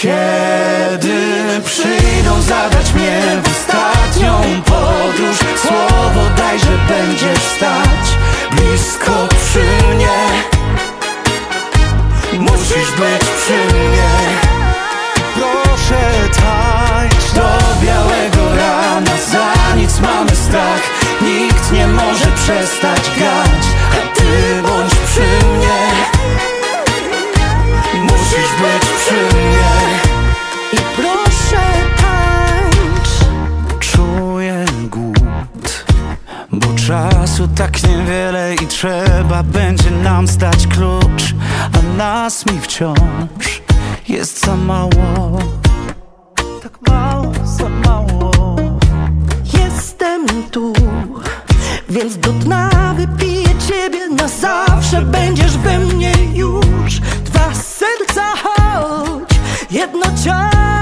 Kiedy przyjdą zabrać mnie w ostatnią podróż, słowo daj, że będziesz stać blisko przy mnie. Musisz być przy mnie. Proszę tańcz do białego rana, za nic mamy strach, nikt nie może przestać grać, a ty bądź przy mnie. Musisz być przy mnie. I proszę tańcz. Czuję głód, bo czasu tak niewiele i trzeba będzie nam zdać klucz, a nas mi wciąż jest za mało. Tak mało, za mało. Jestem tu, więc do dna wypiję ciebie na zawsze. Będziesz we mnie już. Dwa serca, choć jedno ciało.